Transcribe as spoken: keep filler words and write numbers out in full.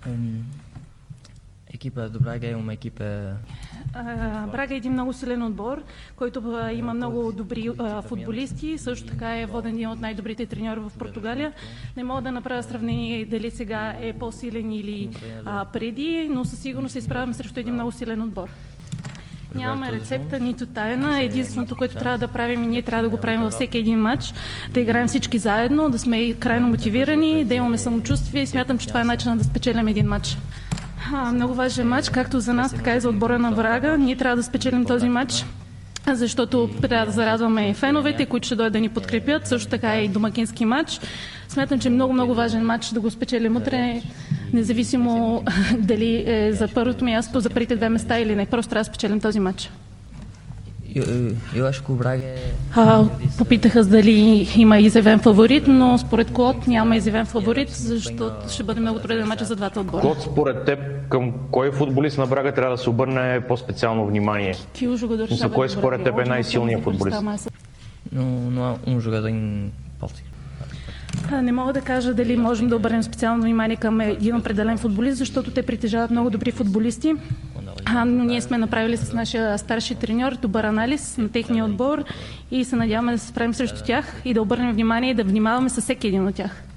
Ем, екипа до Брага имаме екипа. А, Брага е един много силен отбор, който а, има много добри а, футболисти, също така е воден един от най-добрите треньори в Португалия. Не мога да направя сравнение дали сега е по-силен или а, преди, но със сигурност се изправяме срещу един много силен отбор. Нямаме рецепта, нито тайна. Единственото, което трябва да правим и ние трябва да го правим във всеки един матч, да играем всички заедно, да сме крайно мотивирани, да имаме самочувствие и смятам, че това е начинът да спечелим един матч. А, много важен матч, както за нас, така и за отбора на Брага. Ние трябва да спечелим този матч, защото трябва да зарадваме феновете, които ще дойдат да ни подкрепят. Също така е и домакински матч. Смятам, че е много, много важен матч да го спечелим утре, независимо дали е за първото място, за първите две места или не. Просто трябва да спечелим този матч. А, попитаха дали има изявен фаворит, но според Клод няма изявен фаворит, защото ще бъде много труден матч за двата отбора. Клод, според теб, към кой футболист на Брага трябва да се обърне по-специално внимание? За кой според теб е най-силният футболист? Но, но um jogador em Portugal. Не мога да кажа дали можем да обърнем специално внимание към един определен футболист, защото те притежават много добри футболисти. А, но ние сме направили с нашия старши треньор добър анализ на техния отбор и се надяваме да се справим срещу тях и да обърнем внимание и да внимаваме с всеки един от тях.